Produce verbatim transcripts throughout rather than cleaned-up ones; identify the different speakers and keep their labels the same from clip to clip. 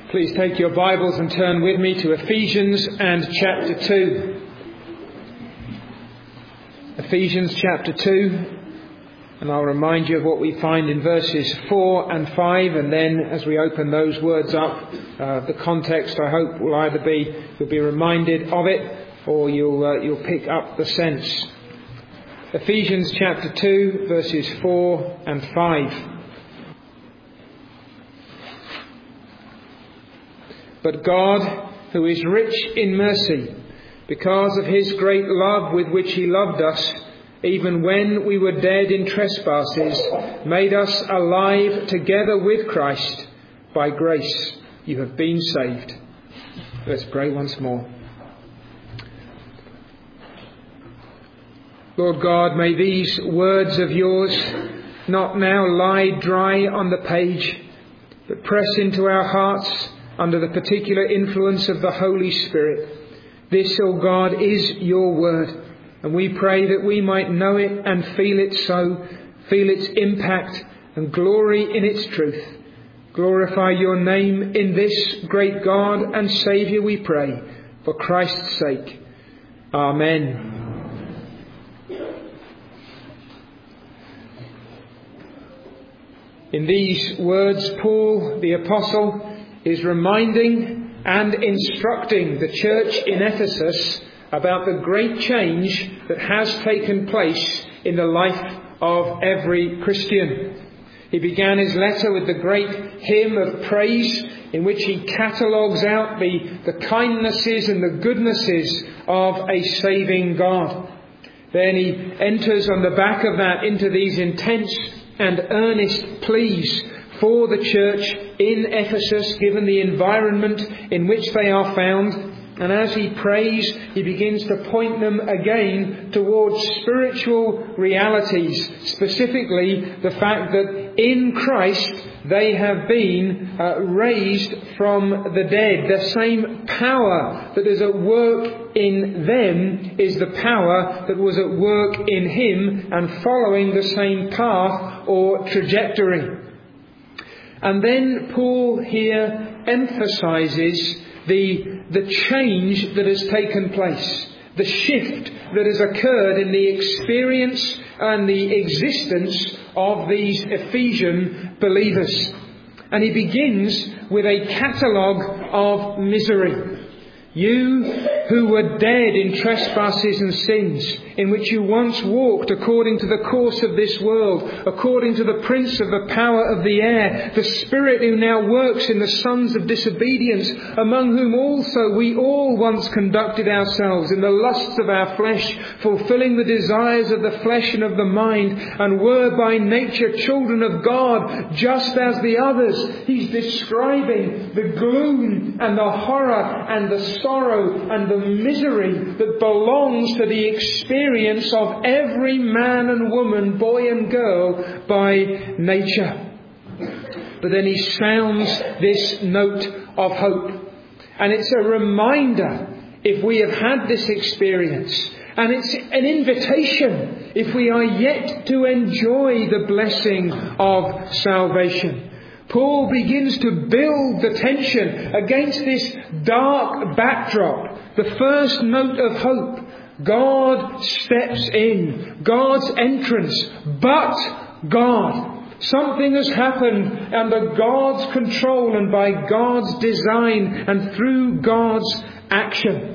Speaker 1: Please take your Bibles and turn with me to Ephesians and chapter two. Ephesians chapter two, and I'll remind you of what we find in verses four and five, and then as we open those words up, uh, the context I hope will either be you'll be reminded of it or you'll uh, you'll pick up the sense. Ephesians chapter two, verses four and five. But God, who is rich in mercy, because of his great love with which he loved us, even when we were dead in trespasses, made us alive together with Christ. By grace you have been saved. Let's pray once more. Lord God, may these words of yours not now lie dry on the page, but press into our hearts under the particular influence of the Holy Spirit. This, O God, is your word, and we pray that we might know it and feel it so, feel its impact and glory in its truth. Glorify your name in this great God and Saviour, we pray, for Christ's sake. Amen. In these words, Paul the Apostle is reminding and instructing the church in Ephesus about the great change that has taken place in the life of every Christian. He began his letter with the great hymn of praise in which he catalogues out the, the kindnesses and the goodnesses of a saving God. Then he enters on the back of that into these intense and earnest pleas for the church in Ephesus, given the environment in which they are found. And as he prays, he begins to point them again towards spiritual realities, specifically the fact that in Christ they have been uh, raised from the dead. The same power that is at work in them is the power that was at work in him, and following the same path or trajectory. And then Paul here emphasises the, the change that has taken place, the shift that has occurred in the experience and the existence of these Ephesian believers. And he begins with a catalogue of misery. You who were dead in trespasses and sins, in which you once walked according to the course of this world, according to the prince of the power of the air, the spirit who now works in the sons of disobedience, among whom also we all once conducted ourselves in the lusts of our flesh, fulfilling the desires of the flesh and of the mind, and were by nature children of God, just as the others. He's describing the gloom and the horror and the sorrow and the misery that belongs to the experience of every man and woman, boy and girl, by nature. But then he sounds this note of hope. And it's a reminder, if we have had this experience, and it's an invitation if we are yet to enjoy the blessing of salvation. Paul begins to build the tension against this dark backdrop. The first note of hope. God steps in. God's entrance. But God. Something has happened under God's control and by God's design and through God's action.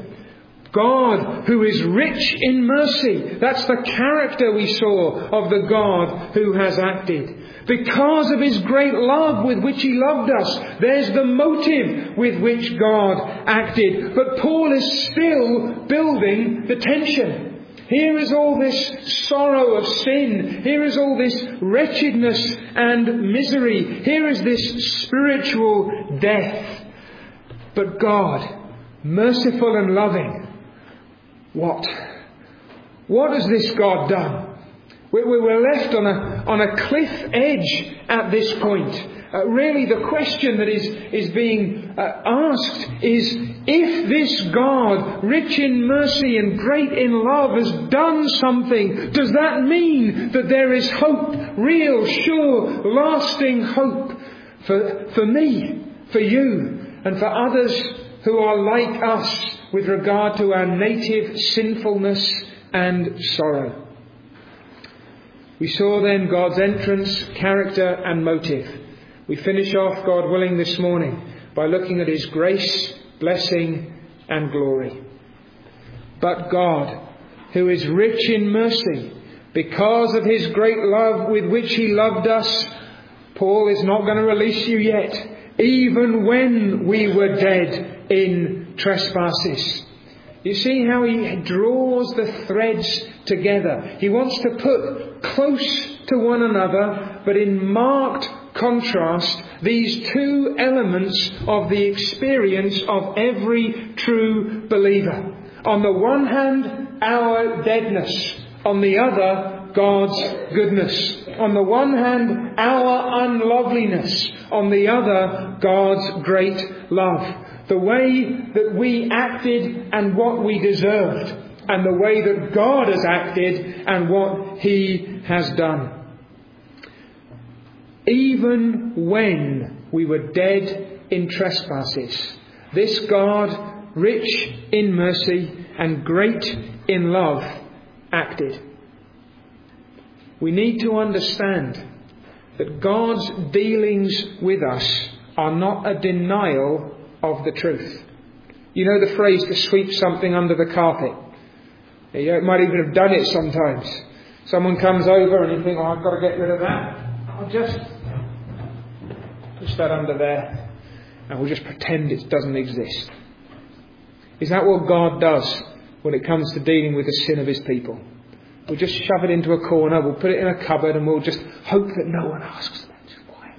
Speaker 1: God who is rich in mercy. That's the character we saw of the God who has acted. Because of his great love with which he loved us. There's the motive with which God acted. But Paul is still building the tension. Here is all this sorrow of sin. Here is all this wretchedness and misery. Here is this spiritual death. But God, merciful and loving, what? What has this God done? We were left on a, on a cliff edge at this point. Uh, really the question that is, is being uh, asked is, if this God, rich in mercy and great in love, has done something, does that mean that there is hope, real, sure, lasting hope for, for me, for you, and for others who are like us with regard to our native sinfulness and sorrow. We saw then God's entrance, character and motive. We finish off, God willing, this morning by looking at His grace, blessing and glory. But God, who is rich in mercy, because of His great love with which He loved us, Paul is not going to release you yet, even when we were dead in trespasses. You see how he draws the threads together. He wants to put close to one another, but in marked contrast, these two elements of the experience of every true believer. On the one hand, our deadness. On the other, God's goodness. On the one hand, our unloveliness. On the other, God's great love. The way that we acted and what we deserved. And the way that God has acted and what He has done. Even when we were dead in trespasses, this God, rich in mercy and great in love, acted. We need to understand that God's dealings with us are not a denial of the truth. You know the phrase to sweep something under the carpet. You might even have done it sometimes. Someone comes over and you think, oh, I've got to get rid of that. I'll just push that under there and we'll just pretend it doesn't exist. Is that what God does when it comes to dealing with the sin of His people? We'll just shove it into a corner, we'll put it in a cupboard and we'll just hope that no one asks them. Just quiet.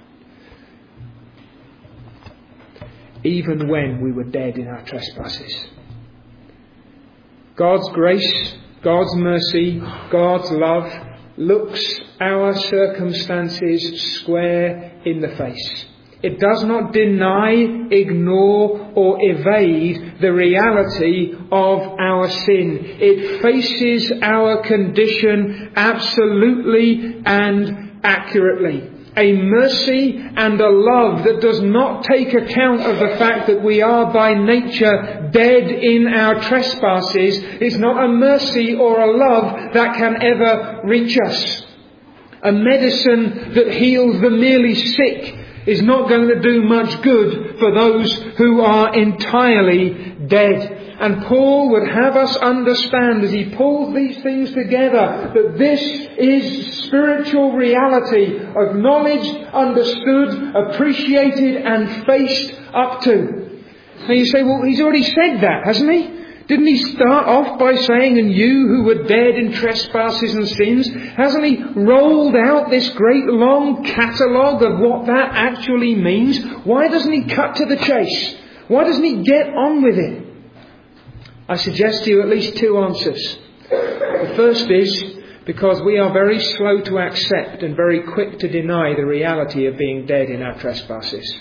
Speaker 1: Even when we were dead in our trespasses. God's grace, God's mercy, God's love looks our circumstances square in the face. It does not deny, ignore or evade the reality of our sin. It faces our condition absolutely and accurately. A mercy and a love that does not take account of the fact that we are by nature dead in our trespasses is not a mercy or a love that can ever reach us. A medicine that heals the merely sick is not going to do much good for those who are entirely dead. And Paul would have us understand as he pulls these things together that this is spiritual reality, acknowledged, understood, appreciated and faced up to. Now you say, well, he's already said that, hasn't he? Didn't he start off by saying, and you who were dead in trespasses and sins? Hasn't he rolled out this great long catalogue of what that actually means? Why doesn't he cut to the chase? Why doesn't he get on with it? I suggest to you at least two answers. The first is because we are very slow to accept and very quick to deny the reality of being dead in our trespasses.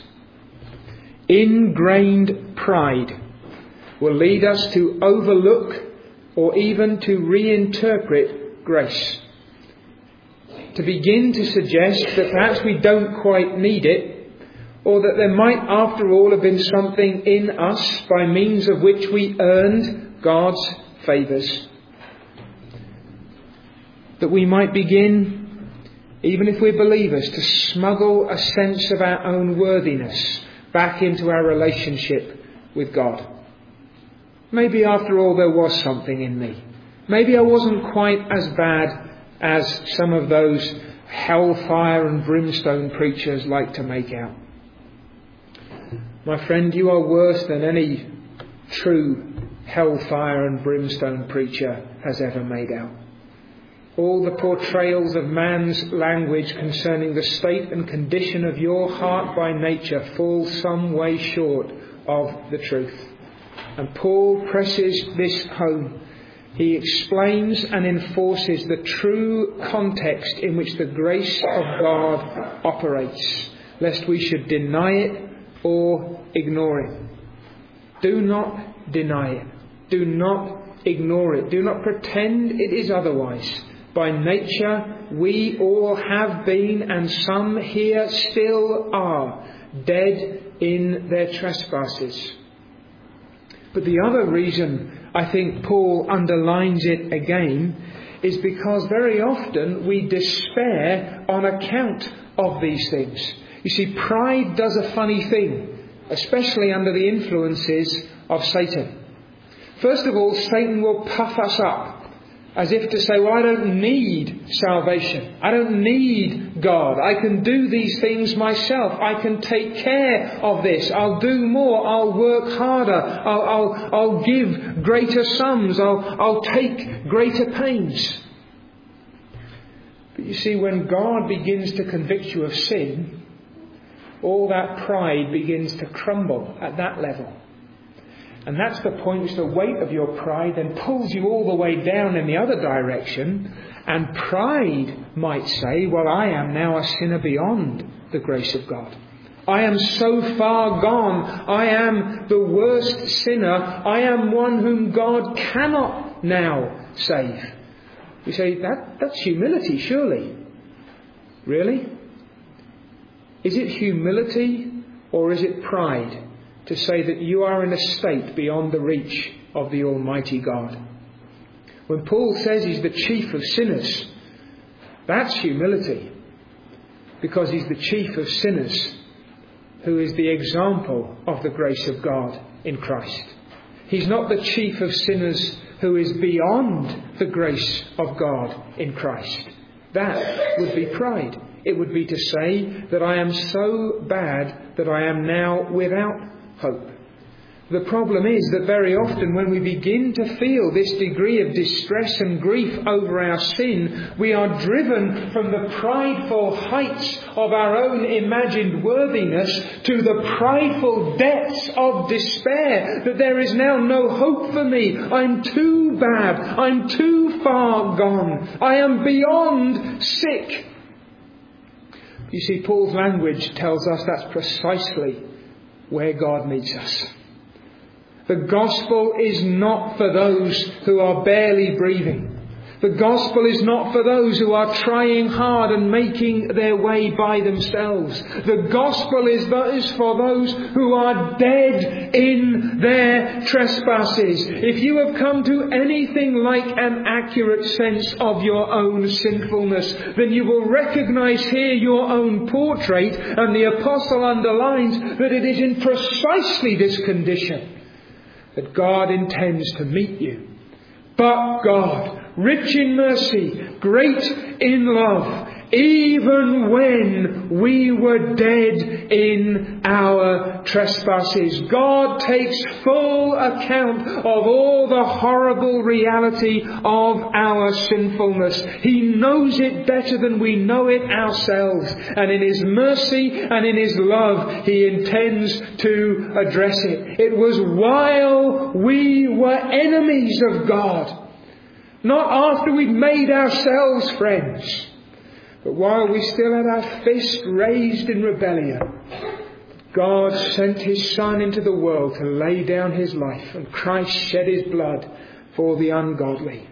Speaker 1: Ingrained pride will lead us to overlook or even to reinterpret grace. To begin to suggest that perhaps we don't quite need it, or that there might after all have been something in us by means of which we earned God's favours. That we might begin, even if we're believers, to smuggle a sense of our own worthiness back into our relationship with God. Maybe after all there was something in me. Maybe I wasn't quite as bad as some of those hellfire and brimstone preachers like to make out. My friend, you are worse than any true hellfire and brimstone preacher has ever made out. All the portrayals of man's language concerning the state and condition of your heart by nature fall some way short of the truth. And Paul presses this home. He explains and enforces the true context in which the grace of God operates, lest we should deny it or ignore it. Do not deny it. Do not ignore it. Do not pretend it is otherwise. By nature, we all have been, and some here still are, dead in their trespasses. But the other reason I think Paul underlines it again is because very often we despair on account of these things. You see, pride does a funny thing, especially under the influences of Satan. First of all, Satan will puff us up, as if to say, well, I don't need salvation. I don't need God. I can do these things myself. I can take care of this. I'll do more. I'll work harder. I'll, I'll, I'll give greater sums. I'll, I'll take greater pains. But you see, when God begins to convict you of sin, all that pride begins to crumble at that level. And that's the point which the weight of your pride then pulls you all the way down in the other direction. And pride might say, well, I am now a sinner beyond the grace of God. I am so far gone. I am the worst sinner. I am one whom God cannot now save. You say, that that's humility, surely. Really? Is it humility or is it pride to say that you are in a state beyond the reach of the Almighty God? When Paul says he's the chief of sinners, that's humility, because he's the chief of sinners who is the example of the grace of God in Christ. He's not the chief of sinners who is beyond the grace of God in Christ. That would be pride. It would be to say that I am so bad that I am now without hope. The problem is that very often when we begin to feel this degree of distress and grief over our sin, we are driven from the prideful heights of our own imagined worthiness to the prideful depths of despair, that there is now no hope for me. I'm too bad. I'm too far gone. I am beyond sick. You see, Paul's language tells us that's precisely where God meets us. The gospel is not for those who are barely breathing. The gospel is not for those who are trying hard and making their way by themselves. The gospel is for those who are dead in their trespasses. If you have come to anything like an accurate sense of your own sinfulness, then you will recognize here your own portrait, and the apostle underlines that it is in precisely this condition that God intends to meet you. But God, rich in mercy, great in love, even when we were dead in our trespasses, God takes full account of all the horrible reality of our sinfulness. He knows it better than we know it ourselves. And in His mercy and in His love, He intends to address it. It was while we were enemies of God. Not after we'd made ourselves friends, but while we still had our fist raised in rebellion. God sent His Son into the world to lay down His life, and Christ shed His blood for the ungodly.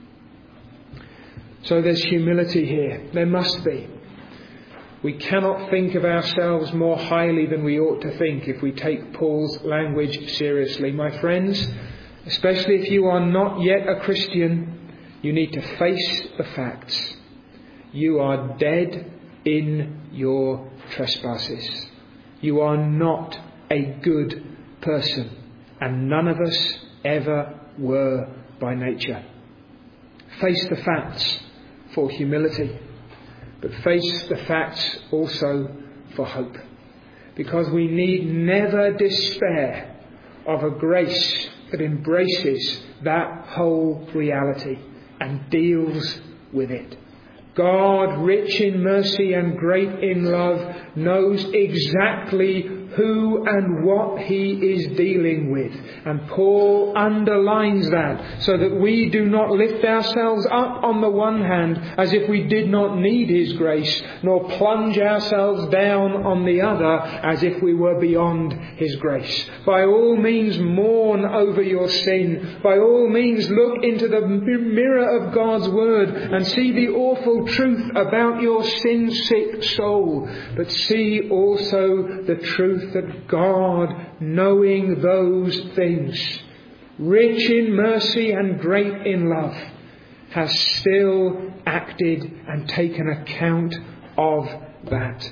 Speaker 1: So there's humility here. There must be. We cannot think of ourselves more highly than we ought to think if we take Paul's language seriously. My friends, especially if you are not yet a Christian, you need to face the facts. You are dead in your trespasses. You are not a good person, and none of us ever were by nature. Face the facts for humility, but face the facts also for hope, because we need never despair of a grace that embraces that whole reality and deals with it. God, rich in mercy and great in love, knows exactly who and what He is dealing with. And Paul underlines that, so that we do not lift ourselves up on the one hand as if we did not need His grace, nor plunge ourselves down on the other as if we were beyond His grace. By all means mourn over your sin. By all means look into the mirror of God's Word and see the awful truth about your sin-sick soul. But see also the truth truth that God, knowing those things, rich in mercy and great in love, has still acted and taken account of that.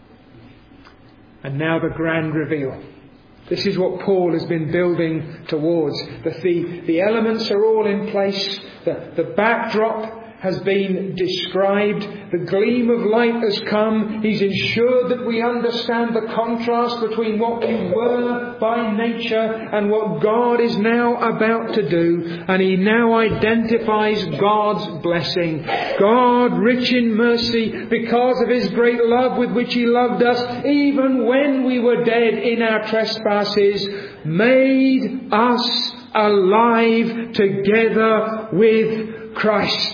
Speaker 1: And now the grand reveal. This is what Paul has been building towards. The, the, the elements are all in place. The, the backdrop has been described. The gleam of light has come. He's ensured that we understand the contrast between what we were by nature and what God is now about to do. And he now identifies God's blessing. God, rich in mercy, because of his great love with which he loved us, even when we were dead in our trespasses, made us alive together with Christ.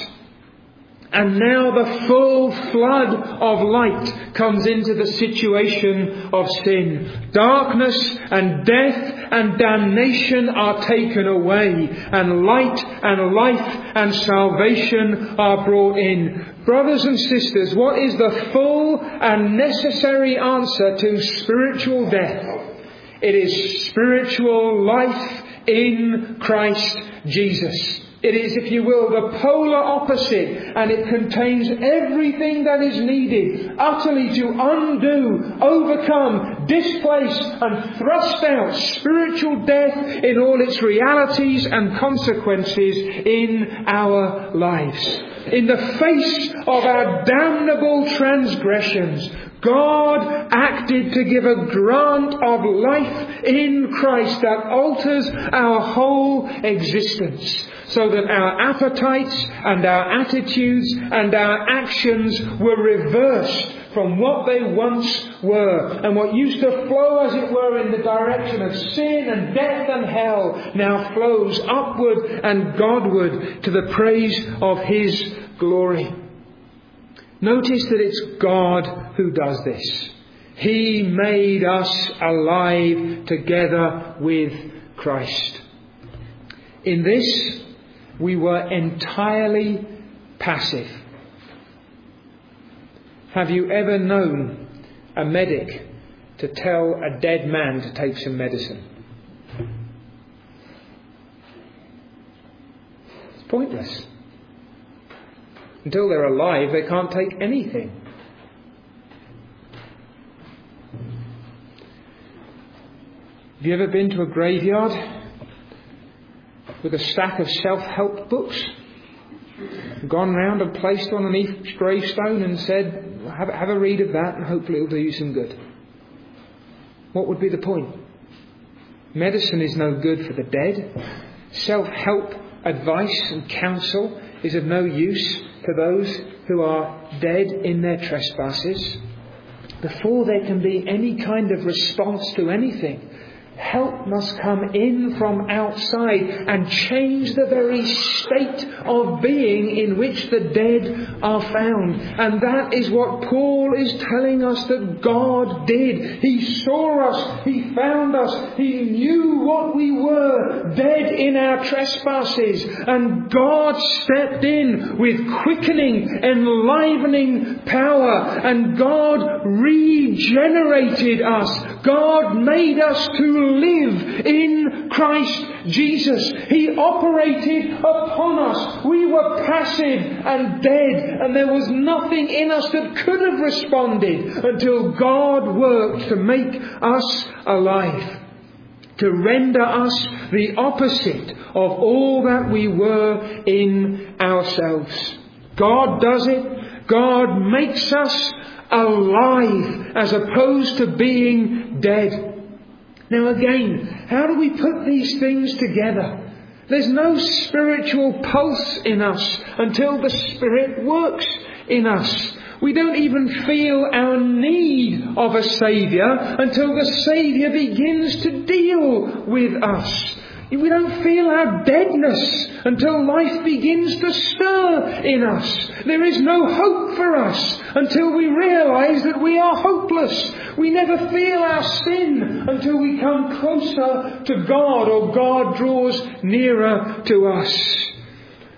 Speaker 1: And now the full flood of light comes into the situation of sin. Darkness and death and damnation are taken away, and light and life and salvation are brought in. Brothers and sisters, what is the full and necessary answer to spiritual death? It is spiritual life in Christ Jesus. It is, if you will, the polar opposite, and it contains everything that is needed utterly to undo, overcome, displace and thrust out spiritual death in all its realities and consequences in our lives. In the face of our damnable transgressions, God acted to give a grant of life in Christ that alters our whole existence, so that our appetites and our attitudes and our actions were reversed from what they once were. And what used to flow, as it were, in the direction of sin and death and hell, now flows upward and Godward to the praise of his glory. Notice that it's God who does this. He made us alive together with Christ. In this, we were entirely passive. Have you ever known a medic to tell a dead man to take some medicine? It's pointless. Until they're alive, they can't take anything. Have you ever been to a graveyard with a stack of self-help books, gone round and placed one on each gravestone and said, have, have a read of that and hopefully it'll do you some good? What would be the point? Medicine is no good for the dead. Self-help advice and counsel is of no use to those who are dead in their trespasses. Before there can be any kind of response to anything, help must come in from outside and change the very state of being in which the dead are found. And that is what Paul is telling us that God did. He saw us, he found us, he knew what we were, dead in our trespasses, and God stepped in with quickening, enlivening power, and God regenerated us. God made us to live in Christ Jesus. He operated upon us. We were passive and dead, and there was nothing in us that could have responded until God worked to make us alive, to render us the opposite of all that we were in ourselves. God does it. God makes us alive as opposed to being dead. Now again, how do we put these things together? There's no spiritual pulse in us until the Spirit works in us. We don't even feel our need of a Saviour until the Saviour begins to deal with us. We don't feel our deadness until life begins to stir in us. There is no hope for us until we realise that we are hopeless. We never feel our sin until we come closer to God or God draws nearer to us.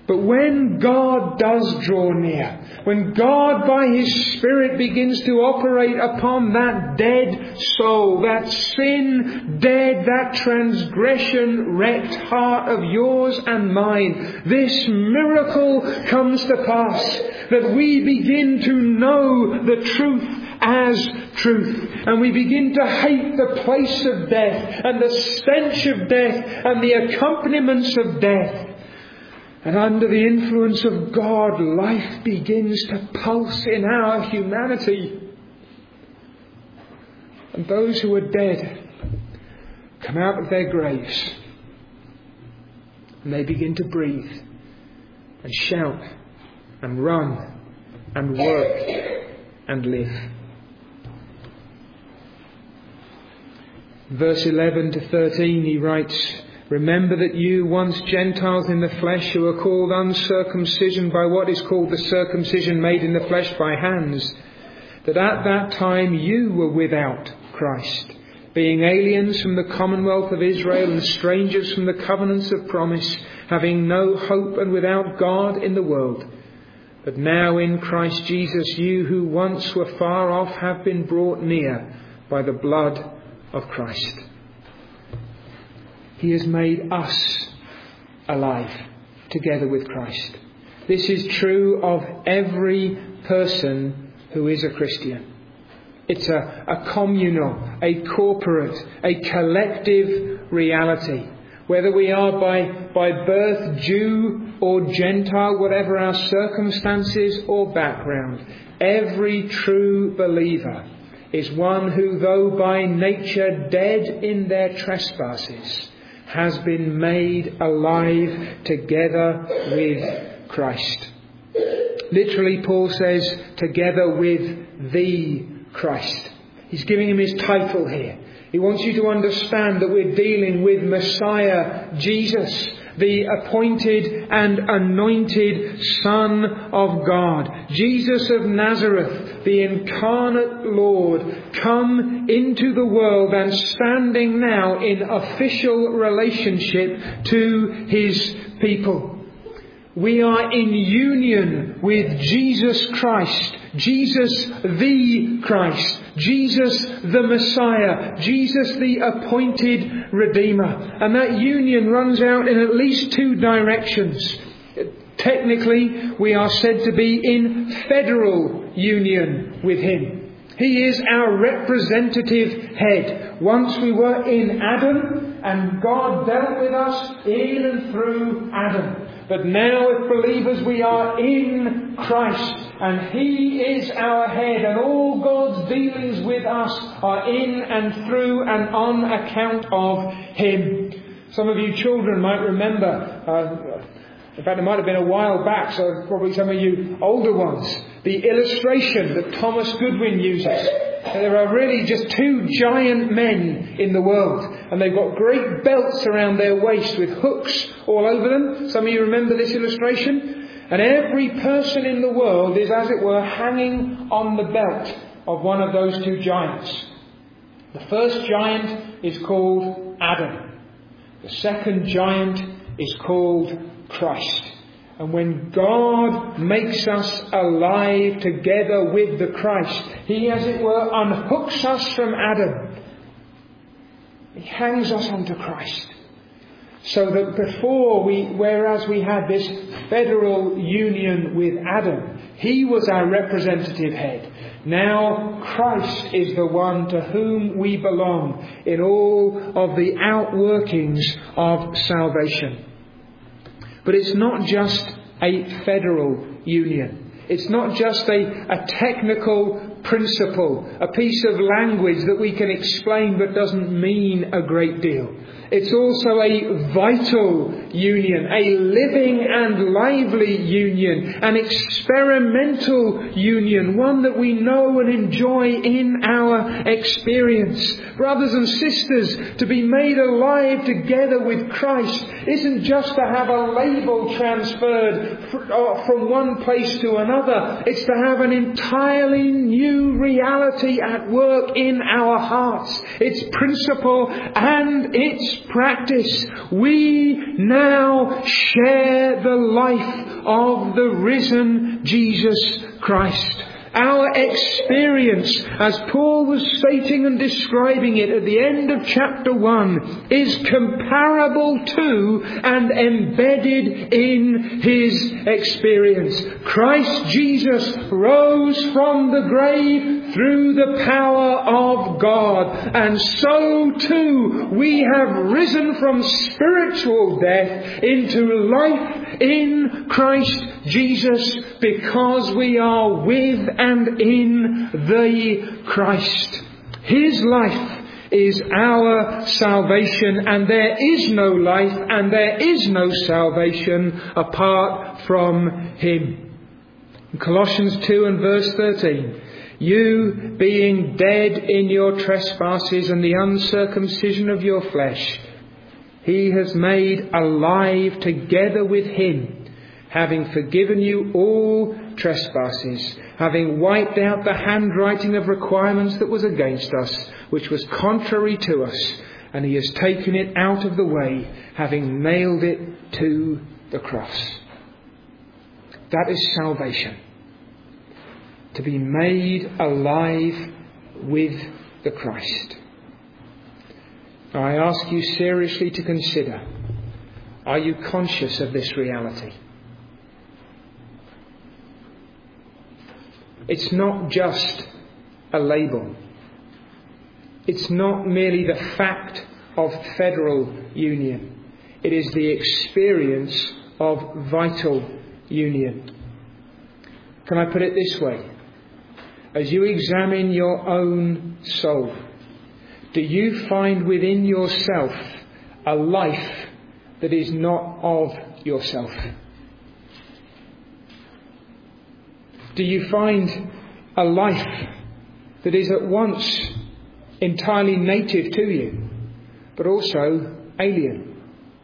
Speaker 1: But when God does draw near, when God by His Spirit begins to operate upon that dead soul, that sin dead, that transgression wrecked heart of yours and mine, this miracle comes to pass, that we begin to know the truth as truth, and we begin to hate the place of death and the stench of death and the accompaniments of death. And under the influence of God, life begins to pulse in our humanity. And those who are dead come out of their graves and they begin to breathe and shout and run and work and live. Verse eleven to thirteen he writes, "Remember that you, once Gentiles in the flesh, who are called uncircumcision by what is called the circumcision made in the flesh by hands, that at that time you were without Christ, being aliens from the commonwealth of Israel and strangers from the covenants of promise, having no hope and without God in the world. But now in Christ Jesus, you who once were far off have been brought near by the blood of Christ." He has made us alive together with Christ. This is true of every person who is a Christian. It's a, a communal, a corporate, a collective reality. Whether we are by, by birth Jew or Gentile, whatever our circumstances or background, every true believer is one who, though by nature dead in their trespasses, has been made alive together with Christ. Literally, Paul says, together with the Christ. He's giving him his title here. He wants you to understand that we're dealing with Messiah Jesus, the appointed and anointed Son of God. Jesus of Nazareth, the incarnate Lord, come into the world and standing now in official relationship to His people. We are in union with Jesus Christ, Jesus the Christ, Jesus the Messiah, Jesus the appointed Redeemer. And that union runs out in at least two directions. Technically, we are said to be in federal union with Him. He is our representative head. Once we were in Adam, and God dealt with us in and through Adam. But now, as believers, we are in Christ, and He is our head, and all God's dealings with us are in and through and on account of Him. Some of you children might remember, uh, in fact it might have been a while back, so probably some of you older ones, the illustration that Thomas Goodwin uses. There are really just two giant men in the world, and they've got great belts around their waist with hooks all over them. Some of you remember this illustration? And every person in the world is, as it were, hanging on the belt of one of those two giants. The first giant is called Adam. The second giant is called Christ. And when God makes us alive together with the Christ, He, as it were, unhooks us from Adam. He hangs us onto Christ. So that before we, whereas we had this federal union with Adam, He was our representative head. Now Christ is the one to whom we belong in all of the outworkings of salvation. But it's not just a federal union. It's not just a, a technical principle, a piece of language that we can explain but doesn't mean a great deal. It's also a vital union, a living and lively union, an experimental union, one that we know and enjoy in our experience. Brothers and sisters, to be made alive together with Christ isn't just to have a label transferred from one place to another. It's to have an entirely new reality at work in our hearts. Its principle and its practice. We now now share the life of the risen Jesus Christ. Our experience, as Paul was stating and describing it at the end of chapter one, is comparable to and embedded in his experience. Christ Jesus rose from the grave through the power of God. And so too we have risen from spiritual death into life in Christ Jesus, because we are with and in the Christ. His life is our salvation, and there is no life and there is no salvation apart from Him. In Colossians two and verse thirteen, you being dead in your trespasses and the uncircumcision of your flesh, He has made alive together with Him, having forgiven you all trespasses, having wiped out the handwriting of requirements that was against us, which was contrary to us, and He has taken it out of the way, having nailed it to the cross. That is salvation. To be made alive with the Christ. Now, I ask you seriously to consider, are you conscious of this reality? It's not just a label. It's not merely the fact of federal union. It is the experience of vital union. Can I put it this way? As you examine your own soul, do you find within yourself a life that is not of yourself? Do you find a life that is at once entirely native to you, but also alien?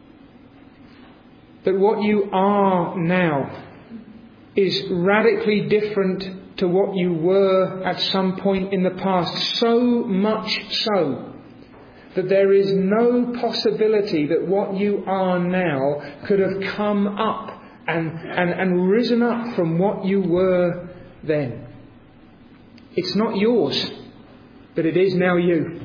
Speaker 1: That what you are now is radically different to what you were at some point in the past, so much so that there is no possibility that what you are now could have come up and, and, and risen up from what you were then. It's not yours, but it is now you.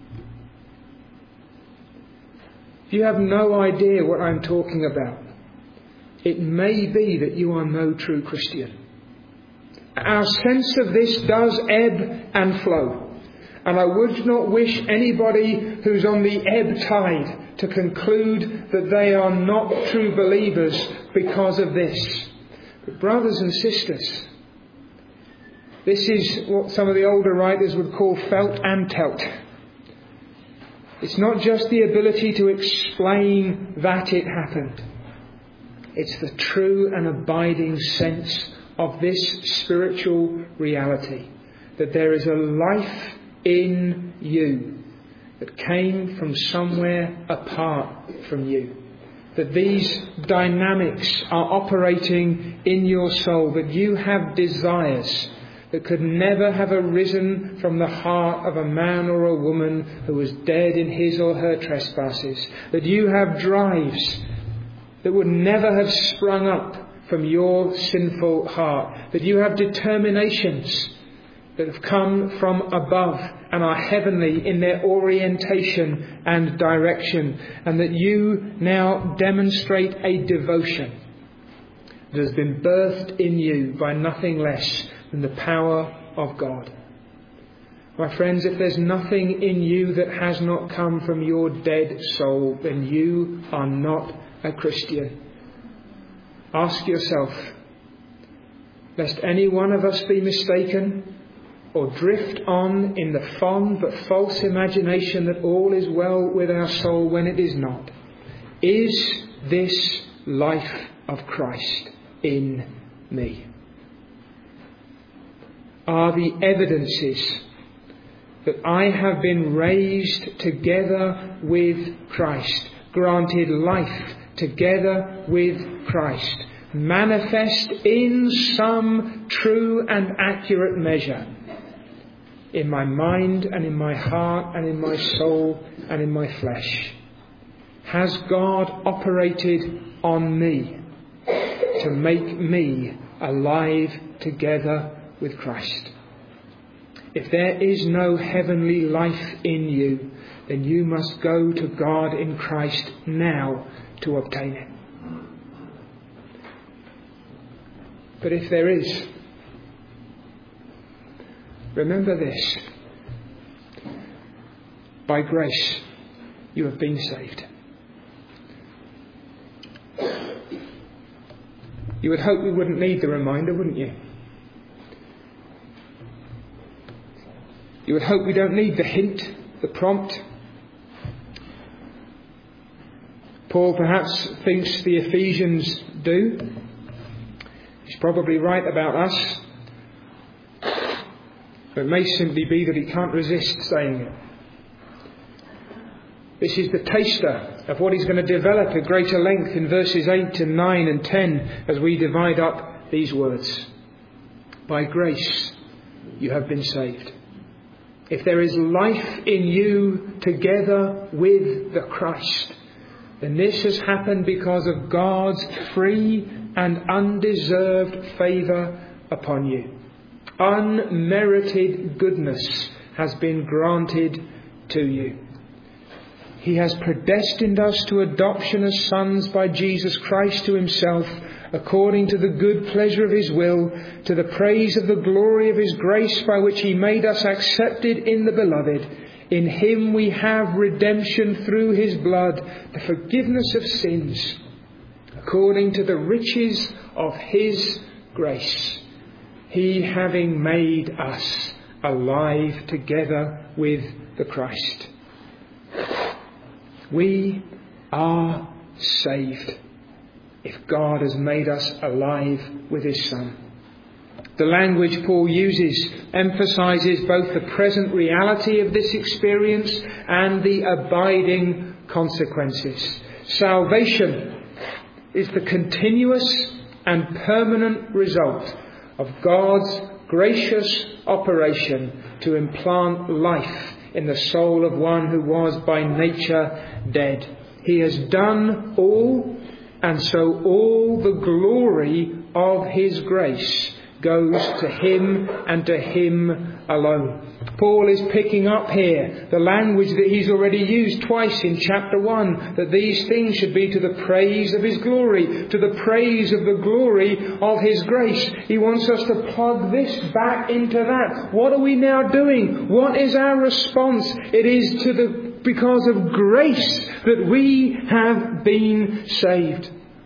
Speaker 1: If you have no idea what I'm talking about, it may be that you are no true Christian. Our sense of this does ebb and flow. And I would not wish anybody who's on the ebb tide to conclude that they are not true believers because of this. But brothers and sisters, this is what some of the older writers would call felt and telt. It's not just the ability to explain that it happened. It's the true and abiding sense of this spiritual reality, that there is a life in you that came from somewhere apart from you. That these dynamics are operating in your soul, that you have desires that could never have arisen from the heart of a man or a woman who was dead in his or her trespasses. That you have drives that would never have sprung up from your sinful heart. That you have determinations that have come from above and are heavenly in their orientation and direction, and that you now demonstrate a devotion that has been birthed in you by nothing less than the power of God. My friends, if there's nothing in you that has not come from your dead soul, then you are not a Christian. Ask yourself, lest any one of us be mistaken or drift on in the fond but false imagination that all is well with our soul when it is not. Is this life of Christ in me? Are the evidences that I have been raised together with Christ, granted life together with Christ, manifest in some true and accurate measure in my mind and in my heart and in my soul and in my flesh? has God operated on me to make me alive together with Christ? If there is no heavenly life in you, then you must go to God in Christ now to obtain it. But if there is, remember this: by grace you have been saved. You would hope we wouldn't need the reminder, wouldn't you? You would hope we don't need the hint, the prompt. Paul perhaps thinks the Ephesians do. He's probably right about us. But it may simply be that he can't resist saying it. This is the taster of what he's going to develop at greater length in verses eight and nine and ten as we divide up these words. By grace you have been saved. If there is life in you together with the Christ, then this has happened because of God's free and undeserved favour upon you. Unmerited goodness has been granted to you. He has predestined us to adoption as sons by Jesus Christ to himself, according to the good pleasure of his will, to the praise of the glory of his grace, by which he made us accepted in the beloved. In him we have redemption through his blood, the forgiveness of sins, according to the riches of his grace, he having made us alive together with the Christ. We are saved if God has made us alive with his Son. The language Paul uses emphasises both the present reality of this experience and the abiding consequences. Salvation is the continuous and permanent result of God's gracious operation to implant life in the soul of one who was by nature dead. He has done all, and so all the glory of his grace goes to him and to him alone. Paul is picking up here the language that he's already used twice in chapter one, that these things should be to the praise of his glory, to the praise of the glory of his grace. He wants us to plug this back into that. What are we now doing? What is our response? It is to the because of grace that we have been saved.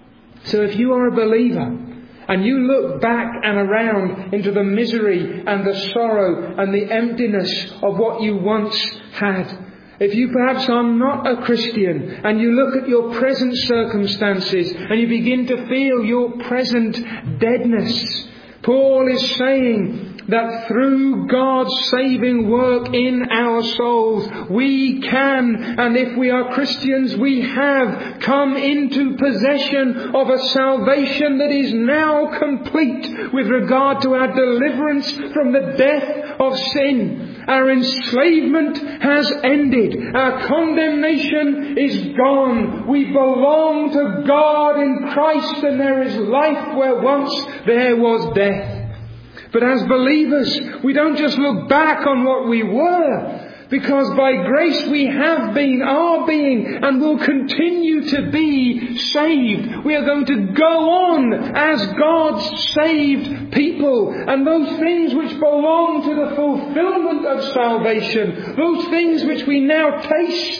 Speaker 1: So if you are a believer, and you look back and around into the misery and the sorrow and the emptiness of what you once had, if you perhaps are not a Christian and you look at your present circumstances and you begin to feel your present deadness, Paul is saying that through God's saving work in our souls, we can, and if we are Christians, we have come into possession of a salvation that is now complete with regard to our deliverance from the death of sin. Our enslavement has ended. Our condemnation is gone. We belong to God in Christ, and there is life where once there was death. But as believers, we don't just look back on what we were, because by grace we have been, are being, and will continue to be saved. We are going to go on as God's saved people. And those things which belong to the fulfillment of salvation, those things which we now taste,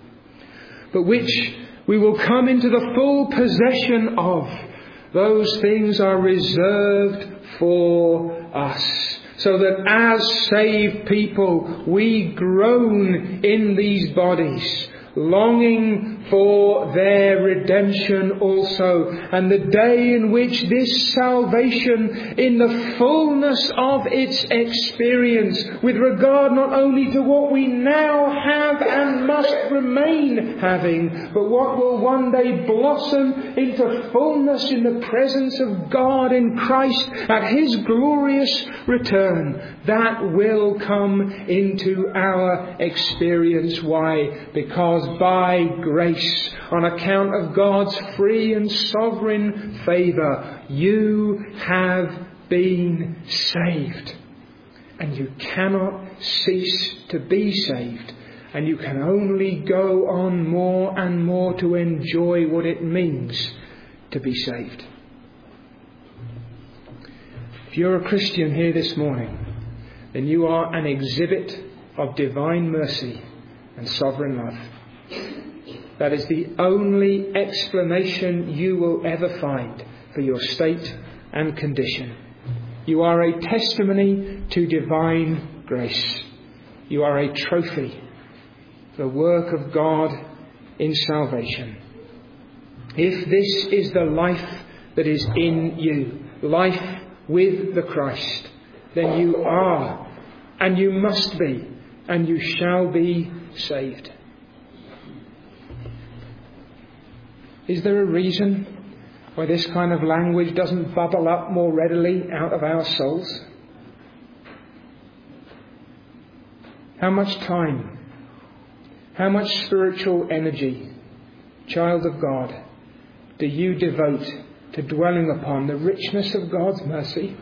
Speaker 1: but which we will come into the full possession of, those things are reserved for us, so that as saved people we groan in these bodies, longing for their redemption also, and the day in which this salvation in the fullness of its experience, with regard not only to what we now have and must remain having, but what will one day blossom into fullness in the presence of God in Christ at his glorious return, that will come into our experience. Why? Because was by grace, on account of God's free and sovereign favour, you have been saved. And you cannot cease to be saved. And you can only go on more and more to enjoy what it means to be saved. If you're a Christian here this morning, then you are an exhibit of divine mercy and sovereign love. That is the only explanation you will ever find for your state and condition. You are a testimony to divine grace. You are a trophy for the work of God in salvation. If this is the life that is in you, life with the Christ, then you are, and you must be, and you shall be saved. Is there a reason why this kind of language doesn't bubble up more readily out of our souls? How much time, how much spiritual energy, child of God, do you devote to dwelling upon the richness of God's mercy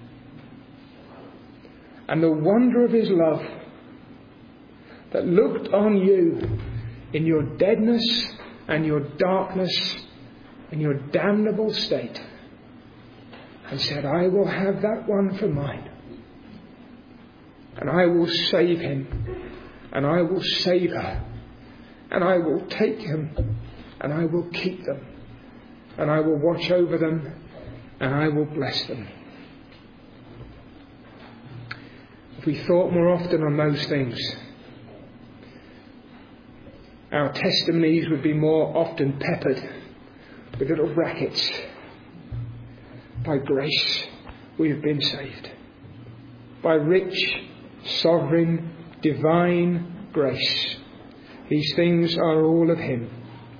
Speaker 1: and the wonder of His love that looked on you in your deadness and your darkness and your damnable state and said, I will have that one for mine, and I will save him, and I will save her, and I will take him, and I will keep them, and I will watch over them, and I will bless them. If we thought more often on those things, our testimonies would be more often peppered with little brackets. By grace we have been saved. By rich, sovereign, divine grace. These things are all of Him.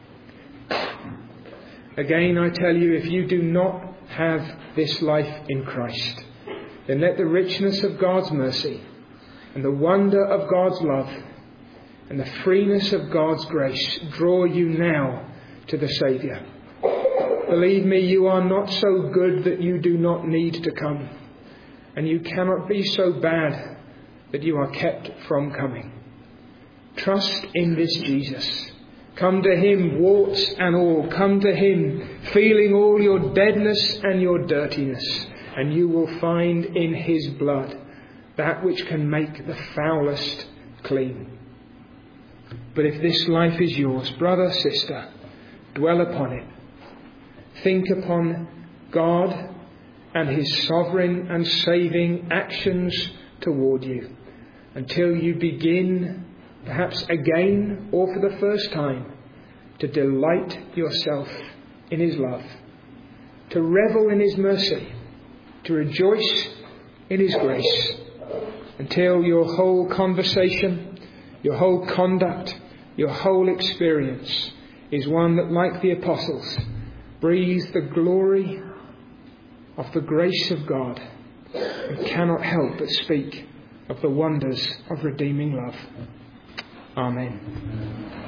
Speaker 1: Again, I tell you, if you do not have this life in Christ, then let the richness of God's mercy and the wonder of God's love and the freeness of God's grace draw you now to the Saviour. Believe me, you are not so good that you do not need to come, and you cannot be so bad that you are kept from coming. Trust in this Jesus. Come to Him, warts and all. Come to Him, feeling all your deadness and your dirtiness, and you will find in His blood that which can make the foulest clean. But if this life is yours, brother, sister, dwell upon it. Think upon God and His sovereign and saving actions toward you until you begin, perhaps again or for the first time, to delight yourself in His love, to revel in His mercy, to rejoice in His grace, until your whole conversation, your whole conduct, your whole experience is one that, like the apostles, breathes the glory of the grace of God and cannot help but speak of the wonders of redeeming love. Amen.